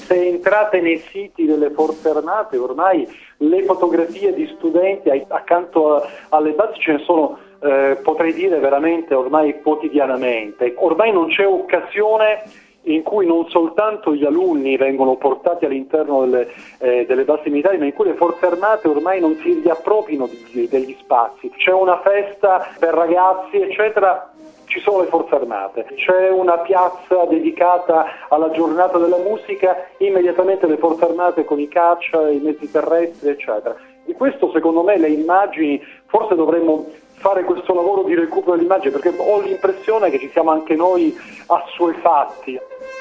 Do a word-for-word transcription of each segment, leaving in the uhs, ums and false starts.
se entrate nei siti delle Forze Armate, ormai le fotografie di studenti accanto a, alle basi ce ne sono, eh, potrei dire veramente ormai quotidianamente. Ormai non c'è occasione in cui non soltanto gli alunni vengono portati all'interno delle, eh, delle basi militari, ma in cui le Forze Armate ormai non si riappropriano di, degli spazi. C'è una festa per ragazzi, eccetera, ci sono le Forze Armate. C'è una piazza dedicata alla giornata della musica, immediatamente le Forze Armate con i caccia, i mezzi terrestri, eccetera. Di questo, secondo me, le immagini, forse dovremmo fare questo lavoro di recupero dell'immagine, perché ho l'impressione che ci siamo anche noi assuefatti.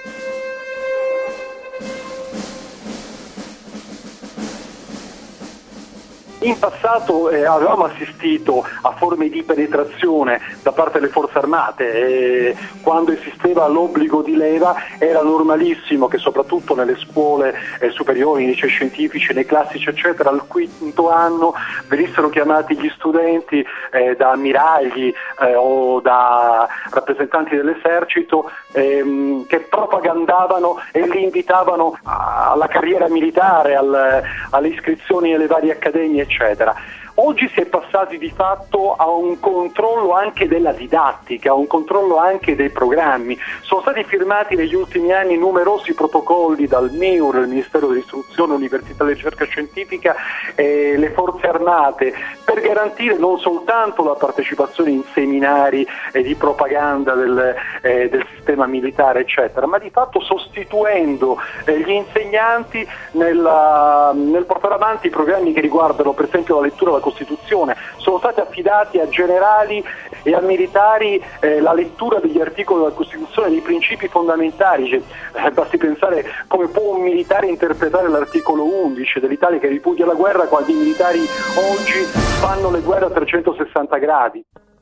In passato eh, avevamo assistito a forme di penetrazione da parte delle Forze Armate e quando esisteva l'obbligo di leva era normalissimo che soprattutto nelle scuole eh, superiori, nei licei scientifici, nei classici eccetera, al quinto anno venissero chiamati gli studenti eh, da ammiragli eh, o da rappresentanti dell'esercito ehm, che propagandavano e li invitavano alla carriera militare, al, alle iscrizioni alle varie accademie eccetera. Oggi si è passati di fatto a un controllo anche della didattica, a un controllo anche dei programmi. Sono stati firmati negli ultimi anni numerosi protocolli dal M I U R, il Ministero dell'Istruzione, Università e Ricerca Scientifica e le Forze Armate per garantire non soltanto la partecipazione in seminari e di propaganda del, eh, del sistema militare eccetera, ma di fatto sostituendo eh, gli insegnanti nella, nel portare avanti i programmi che riguardano per esempio la lettura della Costituzione. Sono stati affidati a generali e a militari eh, la lettura degli articoli della Costituzione, dei principi fondamentali. Cioè, eh, basti pensare come può un militare interpretare l'articolo undici dell'Italia che ripudia la guerra quando i militari oggi fanno le guerre a trecentosessanta gradi.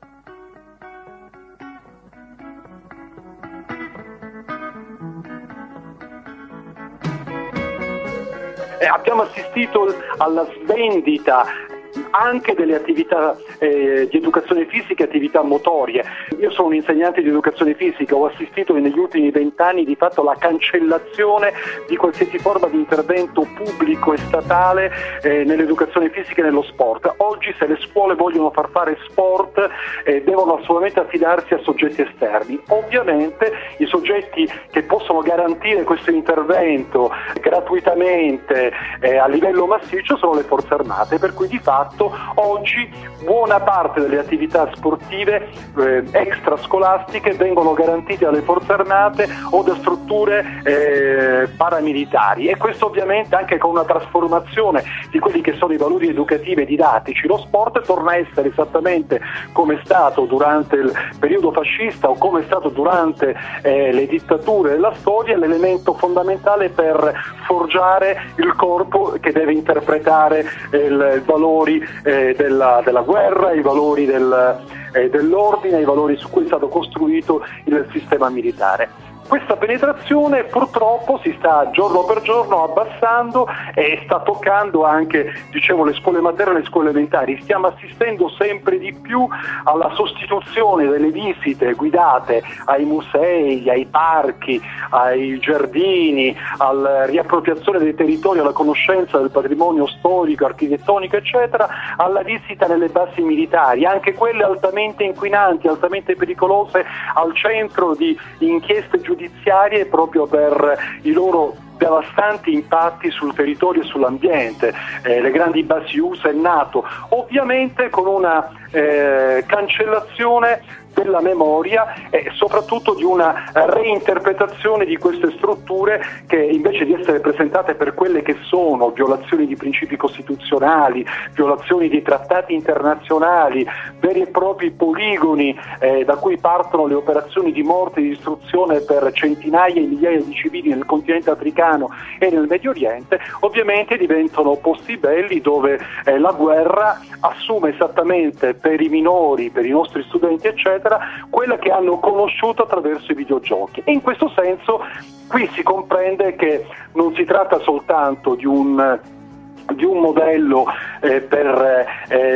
Eh, abbiamo assistito alla svendita anche delle attività eh, di educazione fisica e attività motorie. Io sono un insegnante di educazione fisica, ho assistito negli ultimi vent'anni di fatto alla cancellazione di qualsiasi forma di intervento pubblico e statale eh, nell'educazione fisica e nello sport. Oggi se le scuole vogliono far fare sport eh, devono assolutamente affidarsi a soggetti esterni. Ovviamente i soggetti che possono garantire questo intervento gratuitamente eh, a livello massiccio sono le Forze Armate, per cui di fatto oggi buona parte delle attività sportive eh, extrascolastiche vengono garantite dalle Forze Armate o da strutture eh, paramilitari, e questo ovviamente anche con una trasformazione di quelli che sono i valori educativi e didattici. Lo sport torna a essere esattamente come è stato durante il periodo fascista o come è stato durante eh, le dittature della storia, l'elemento fondamentale per forgiare il corpo che deve interpretare eh, i valori eh, della, della guerra, i valori del, eh, dell'ordine, i valori su cui è stato costruito il sistema militare. Questa penetrazione purtroppo si sta giorno per giorno abbassando e sta toccando anche, dicevo, le scuole materne e le scuole elementari. Stiamo assistendo sempre di più alla sostituzione delle visite guidate ai musei, ai parchi, ai giardini, alla riappropriazione dei territori, alla conoscenza del patrimonio storico, architettonico, eccetera, alla visita nelle basi militari, anche quelle altamente inquinanti, altamente pericolose, al centro di inchieste giudiziarie giudiziarie proprio per i loro devastanti impatti sul territorio e sull'ambiente, eh, le grandi basi U S A e NATO, ovviamente con una eh, cancellazione della memoria e soprattutto di una reinterpretazione di queste strutture che invece di essere presentate per quelle che sono, violazioni di principi costituzionali, violazioni di trattati internazionali, veri e propri poligoni eh, da cui partono le operazioni di morte e di distruzione per centinaia e migliaia di civili nel continente africano e nel Medio Oriente, ovviamente diventano posti belli dove eh, la guerra assume esattamente per i minori, per i nostri studenti eccetera, quella che hanno conosciuto attraverso i videogiochi. E in questo senso qui si comprende che non si tratta soltanto di un di un modello eh, per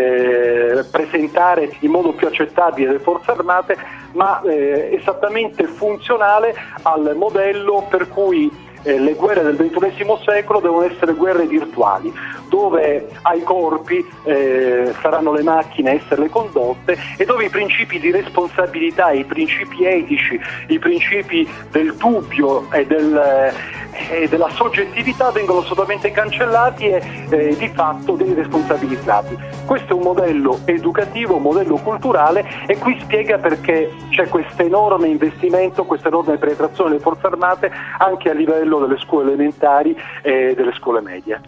eh, presentare in modo più accettabile le Forze Armate, ma eh, esattamente funzionale al modello per cui eh, le guerre del ventunesimo secolo devono essere guerre virtuali, dove ai corpi eh, saranno le macchine a esserle condotte e dove i principi di responsabilità, i principi etici, i principi del dubbio e, del, e della soggettività vengono assolutamente cancellati e eh, di fatto deresponsabilizzati. Questo è un modello educativo, un modello culturale, e qui spiega perché c'è questo enorme investimento, questa enorme penetrazione delle forze armate anche a livello delle scuole elementari e delle scuole medie.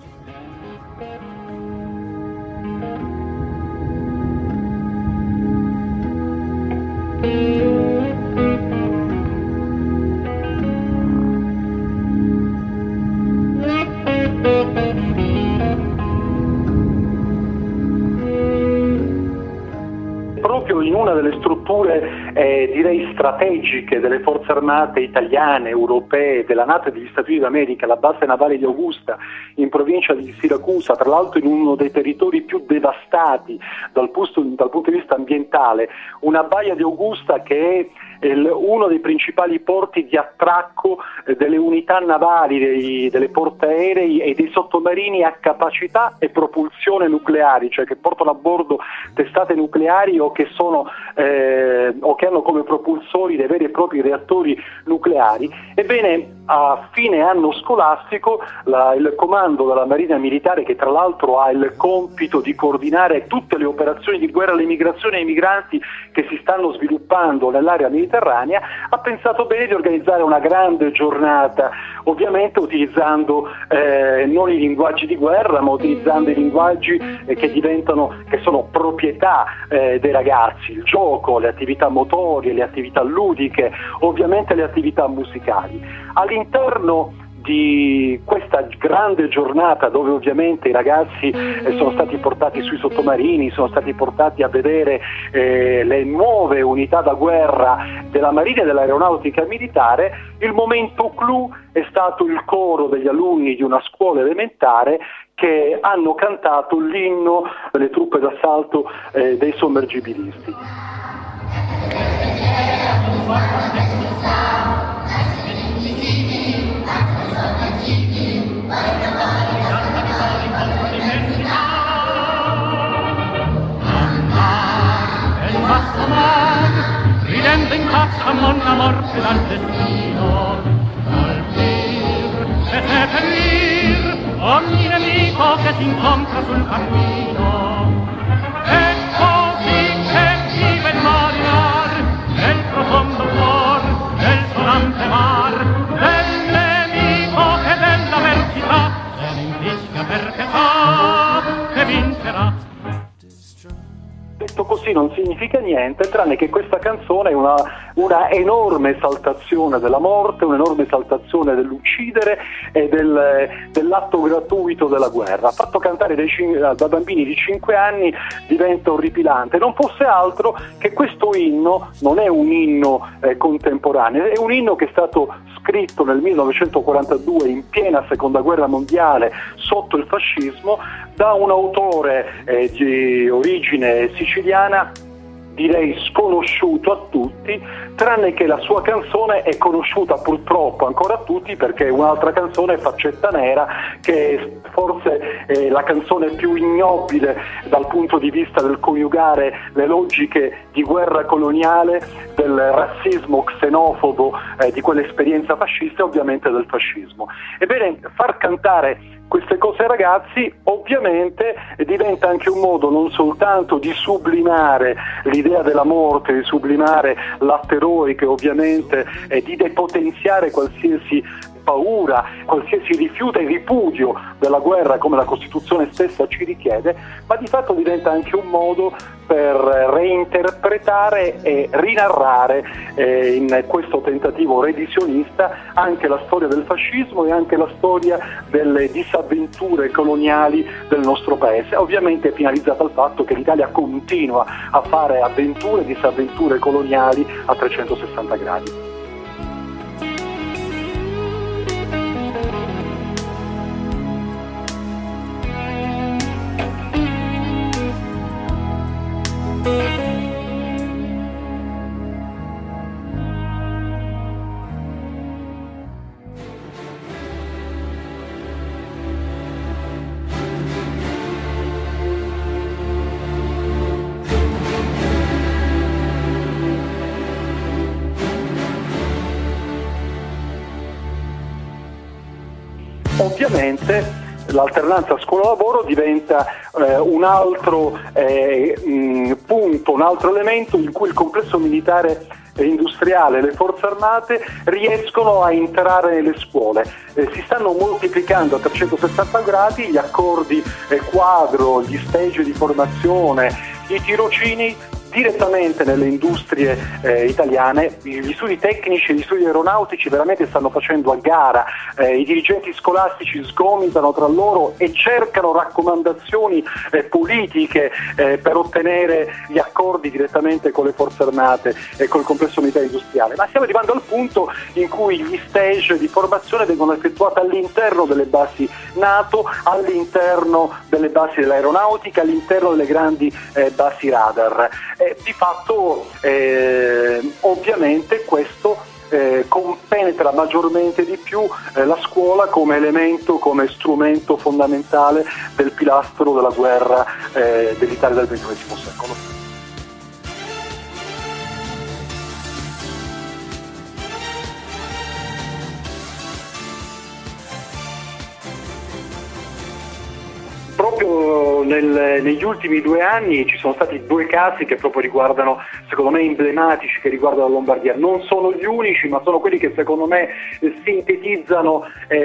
Proprio in una delle strutture eh, direi strategiche delle forze armate italiane, europee, della NATO e degli Stati Uniti d'America, la base navale di Augusta in provincia di Siracusa, tra l'altro in uno dei territori più devastati dal punto, dal punto di vista ambientale, una baia di Augusta che è il, uno dei principali porti di attracco eh, delle unità navali, dei, delle portaerei e dei sottomarini a capacità e propulsione nucleari, cioè che portano a bordo testate nucleari o che sono eh, o che hanno come propulsori dei veri e propri reattori nucleari. Ebbene, a fine anno scolastico la, il comando della Marina Militare, che tra l'altro ha il compito di coordinare tutte le operazioni di guerra all'immigrazione e ai migranti che si stanno sviluppando nell'area mediterranea, ha pensato bene di organizzare una grande giornata, ovviamente utilizzando eh, non i linguaggi di guerra, ma utilizzando i linguaggi eh, che diventano, che sono proprietà eh, dei ragazzi, il gioco, le attività motorie, le attività ludiche, ovviamente le attività musicali. All'interno di questa grande giornata, dove ovviamente i ragazzi eh, sono stati portati sui sottomarini, sono stati portati a vedere eh, le nuove unità da guerra della Marina e dell'Aeronautica Militare, il momento clou è stato il coro degli alunni di una scuola elementare che hanno cantato l'inno delle truppe d'assalto eh, dei sommergibilisti. Ridendo in faccia monna morte dal destino, colpir e seppellir ogni nemico che si incontra sul cammino. E così che vive il marinar nel profondo cuor del sonante mar, del nemico e dell'avversità, se ne infischia perché sa che vincerà. Detto così non significa niente, tranne che questa canzone è una, una enorme esaltazione della morte, un'enorme esaltazione dell'uccidere e del, dell'atto gratuito della guerra. Fatto cantare dai, da bambini di cinque anni diventa orripilante. Non fosse altro che questo inno non è un inno eh, contemporaneo, è un inno che è stato scritto nel millenovecentoquarantadue, in piena seconda guerra mondiale, sotto il fascismo, da un autore eh, di origine siciliana, direi sconosciuto a tutti, tranne che la sua canzone è conosciuta purtroppo ancora a tutti, perché un'altra canzone è Faccetta Nera, che è forse è la canzone più ignobile dal punto di vista del coniugare le logiche di guerra coloniale, del razzismo xenofobo, eh, di quell'esperienza fascista e ovviamente del fascismo. Ebbene, far cantare queste cose ai ragazzi ovviamente diventa anche un modo non soltanto di sublimare l'idea della morte, di sublimare l'atto eroico, ovviamente, e di depotenziare qualsiasi paura, qualsiasi rifiuto e ripudio della guerra, come la Costituzione stessa ci richiede, ma di fatto diventa anche un modo per reinterpretare e rinarrare eh, in questo tentativo revisionista anche la storia del fascismo e anche la storia delle disavventure coloniali del nostro paese, ovviamente finalizzata al fatto che l'Italia continua a fare avventure e disavventure coloniali a trecentosessanta gradi. Ovviamente l'alternanza scuola-lavoro diventa eh, un altro eh, mh, punto, un altro elemento in cui il complesso militare e industriale e le forze armate riescono a entrare nelle scuole. Eh, si stanno moltiplicando a trecentosessanta gradi gli accordi eh, quadro, gli stage di formazione, i tirocini direttamente nelle industrie eh, italiane. Gli studi tecnici e gli studi aeronautici veramente stanno facendo a gara, eh, i dirigenti scolastici sgomitano tra loro e cercano raccomandazioni eh, politiche eh, per ottenere gli accordi direttamente con le forze armate e col complesso militare industriale, ma stiamo arrivando al punto in cui gli stage di formazione vengono effettuati all'interno delle basi NATO, all'interno delle basi dell'aeronautica, all'interno delle grandi eh, basi radar. Eh, di fatto eh, ovviamente questo eh, compenetra maggiormente di più eh, la scuola come elemento, come strumento fondamentale del pilastro della guerra eh, dell'Italia del ventunesimo secolo. Proprio nel, negli ultimi due anni ci sono stati due casi che proprio riguardano, secondo me, emblematici, che riguardano la Lombardia. Non sono gli unici, ma sono quelli che secondo me sintetizzano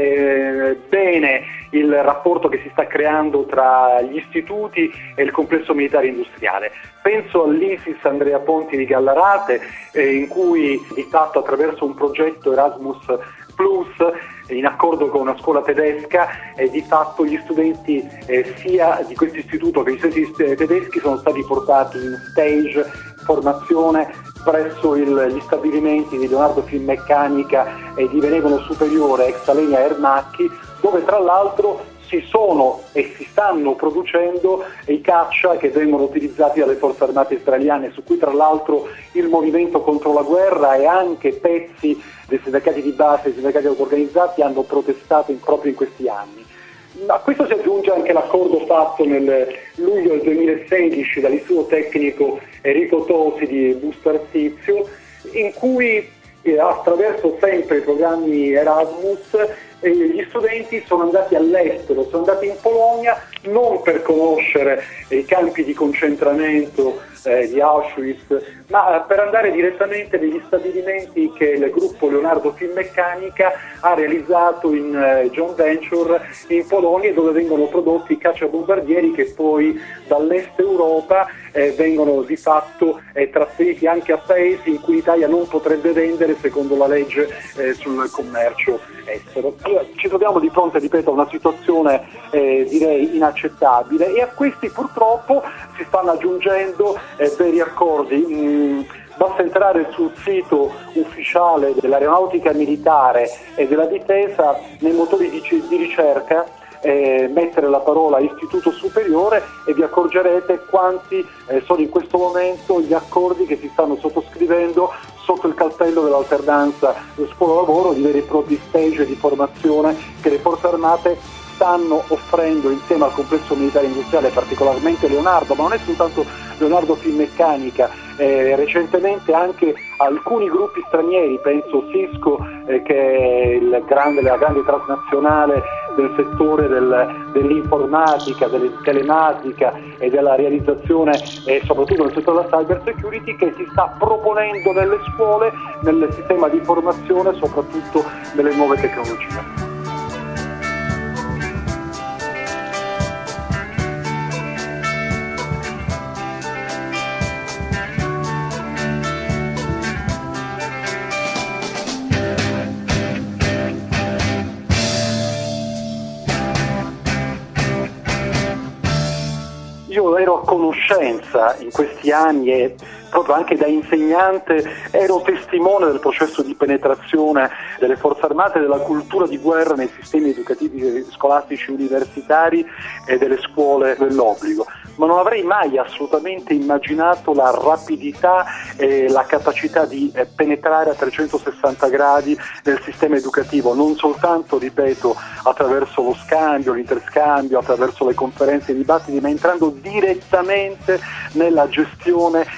eh, bene il rapporto che si sta creando tra gli istituti e il complesso militare industriale. Penso all'Isis Andrea Ponti di Gallarate, eh, in cui di fatto attraverso un progetto Erasmus Plus, in accordo con una scuola tedesca, e di fatto gli studenti eh, sia di questo istituto che gli studenti tedeschi sono stati portati in stage formazione presso il, gli stabilimenti di Leonardo Finmeccanica e di Venegono Superiore, ex Alenia Ermacchi, dove tra l'altro si sono e si stanno producendo i caccia che vengono utilizzati dalle forze armate israeliane, su cui tra l'altro il movimento contro la guerra e anche pezzi dei sindacati di base, dei sindacati auto-organizzati hanno protestato in, proprio in questi anni. A questo si aggiunge anche l'accordo fatto nel luglio del duemilasedici dall'Istituto Tecnico Enrico Tosi di Busto Arsizio, in cui eh, attraverso sempre i programmi Erasmus eh, gli studenti sono andati all'estero, sono andati in Polonia non per conoscere eh, i campi di concentramento eh, di Auschwitz, ma per andare direttamente negli stabilimenti che il gruppo Leonardo Finmeccanica ha realizzato in eh, joint venture in Polonia, dove vengono prodotti cacciabombardieri che poi dall'est Europa eh, vengono di fatto eh, trasferiti anche a paesi in cui l'Italia non potrebbe vendere secondo la legge eh, sul commercio estero. Allora, ci troviamo di fronte, ripeto, a una situazione eh, direi inaccettabile, e a questi purtroppo si stanno aggiungendo eh, veri accordi. Mm, basta entrare sul sito ufficiale dell'aeronautica militare e della difesa, nei motori di, di ricerca, eh, mettere la parola istituto superiore e vi accorgerete quanti eh, sono in questo momento gli accordi che si stanno sottoscrivendo sotto il cappello dell'alternanza scuola-lavoro, di veri e propri stage di formazione che le forze armate stanno offrendo insieme al complesso militare industriale, particolarmente Leonardo, ma non è soltanto Leonardo Finmeccanica, eh, recentemente anche alcuni gruppi stranieri, penso Cisco eh, che è il grande, la grande transnazionale del settore del, dell'informatica, della telematica e della realizzazione e soprattutto nel settore della cyber security, che si sta proponendo nelle scuole, nel sistema di formazione, soprattutto nelle nuove tecnologie. Io ero a conoscenza in questi anni e proprio anche da insegnante ero testimone del processo di penetrazione delle forze armate, della cultura di guerra nei sistemi educativi scolastici universitari e delle scuole dell'obbligo, ma non avrei mai assolutamente immaginato la rapidità e la capacità di penetrare a trecentosessanta gradi nel sistema educativo, non soltanto, ripeto, attraverso lo scambio, l'interscambio, attraverso le conferenze e i dibattiti, ma entrando direttamente nella gestione dei programmi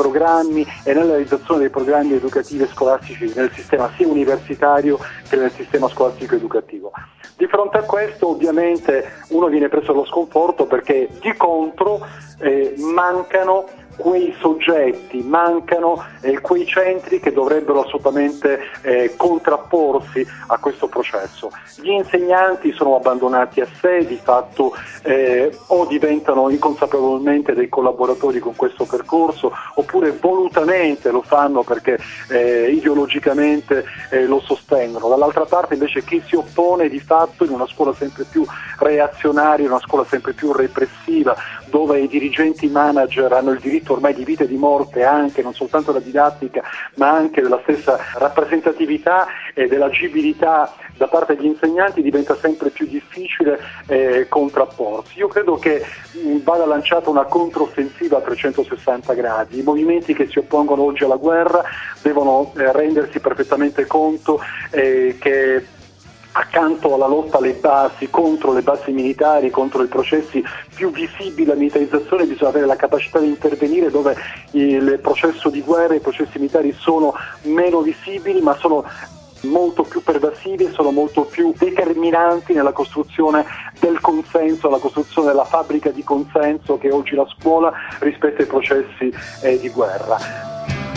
programmi e nella realizzazione dei programmi educativi e scolastici nel sistema sia universitario che nel sistema scolastico educativo. Di fronte a questo ovviamente uno viene preso allo sconforto perché di contro eh, mancano quei soggetti, mancano eh, quei centri che dovrebbero assolutamente eh, contrapporsi a questo processo. Gli insegnanti sono abbandonati a sé, di fatto eh, o diventano inconsapevolmente dei collaboratori con questo percorso oppure volutamente lo fanno perché eh, ideologicamente eh, lo sostengono. Dall'altra parte invece chi si oppone di fatto in una scuola sempre più reazionaria, in una scuola sempre più repressiva, dove i dirigenti manager hanno il diritto ormai di vita e di morte anche, non soltanto della didattica, ma anche della stessa rappresentatività e dell'agibilità da parte degli insegnanti, diventa sempre più difficile eh, contrapporsi. Io credo che mh, vada lanciata una controffensiva a trecentosessanta gradi. I movimenti che si oppongono oggi alla guerra devono eh, rendersi perfettamente conto eh, che accanto alla lotta alle basi, contro le basi militari, contro i processi più visibili della militarizzazione, bisogna avere la capacità di intervenire dove il processo di guerra e i processi militari sono meno visibili, ma sono molto più pervasivi e sono molto più determinanti nella costruzione del consenso, la costruzione della fabbrica di consenso che è oggi la scuola rispetto ai processi eh, di guerra.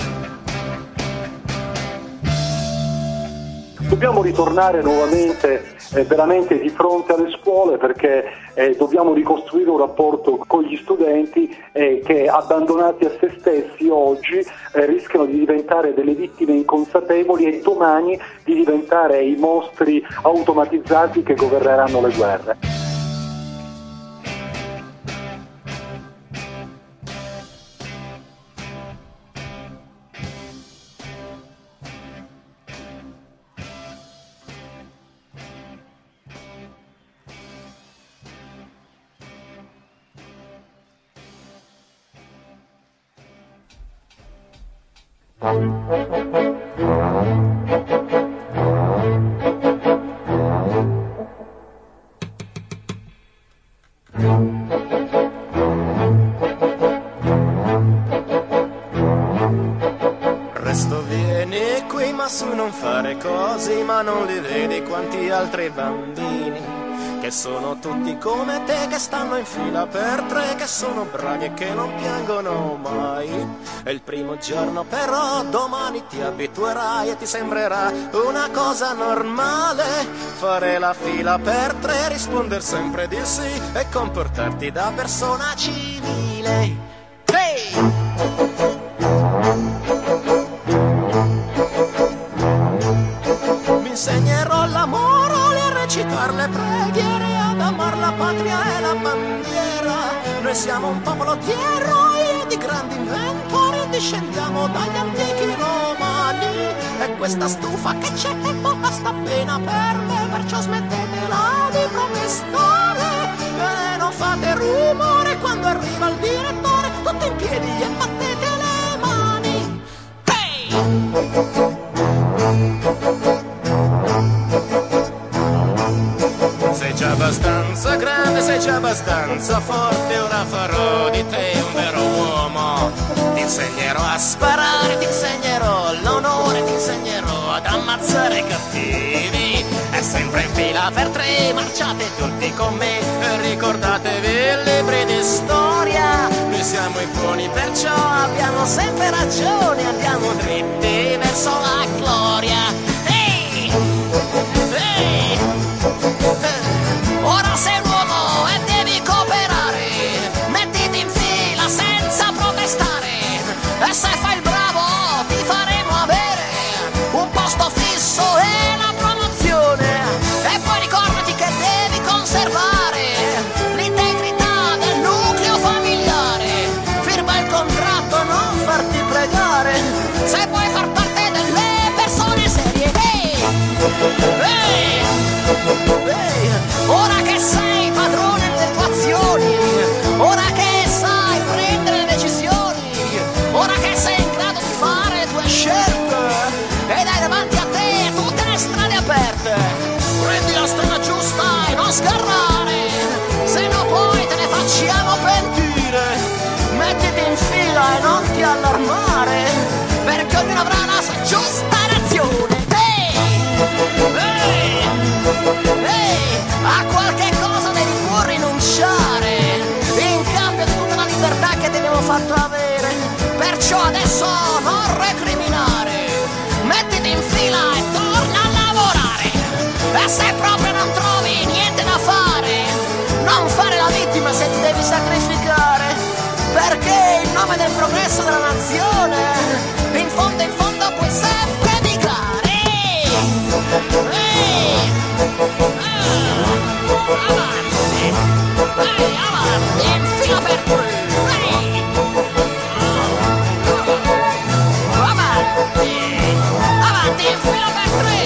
Dobbiamo ritornare nuovamente eh, veramente di fronte alle scuole perché eh, dobbiamo ricostruire un rapporto con gli studenti eh, che abbandonati a se stessi oggi eh, rischiano di diventare delle vittime inconsapevoli e domani di diventare i mostri automatizzati che governeranno le guerre. Resto vieni qui ma su non fare così, ma non li vedi quanti altri bambini che sono tutti come te, che stanno in fila per tre, che sono bravi e che non piangono mai. È il primo giorno però domani ti abituerai e ti sembrerà una cosa normale fare la fila per tre, rispondere sempre di sì e comportarti da persona civile. Hey! Mi insegnerò l'amore, a recitare le preghiere, ad amar la patria e la bandiera. Noi siamo un popolo di eroi e di grandi inventori, discendiamo dagli antichi romani. E questa stufa che c'è è poca sta pena per me, perciò smettetela di protestare e non fate rumore quando arriva il direttore. Tutti in piedi e battete le mani. Hey! Sei già abbastanza grande, sei già abbastanza forte, ora farò di te un vero uomo. Ti insegnerò a sparare, ti insegnerò l'onore, ti insegnerò ad ammazzare i cattivi. È sempre in fila per tre, marciate tutti con me e ricordatevi i libri di storia. Noi siamo i buoni, perciò abbiamo sempre ragione, andiamo dritti verso la gloria. Ehi! Ehi! Ora sei un uomo e devi cooperare, mettiti in fila senza protestare, e se fai il bravo ti faremo avere un posto fisso e la promozione. E poi ricordati che devi conservare l'integrità del nucleo familiare, firma il contratto, non farti pregare, se vuoi far parte delle persone serie. Ehi! Ehi! Ehi! Ora che sei padrone delle tue azioni, ora che sai prendere le decisioni, ora che sei in grado di fare le tue scelte ed hai davanti a te tutte le strade aperte, prendi la strada giusta e non sgarrare, se no poi te ne facciamo pentire. Mettiti in fila e non ti allarmare. avanti in fila per tre.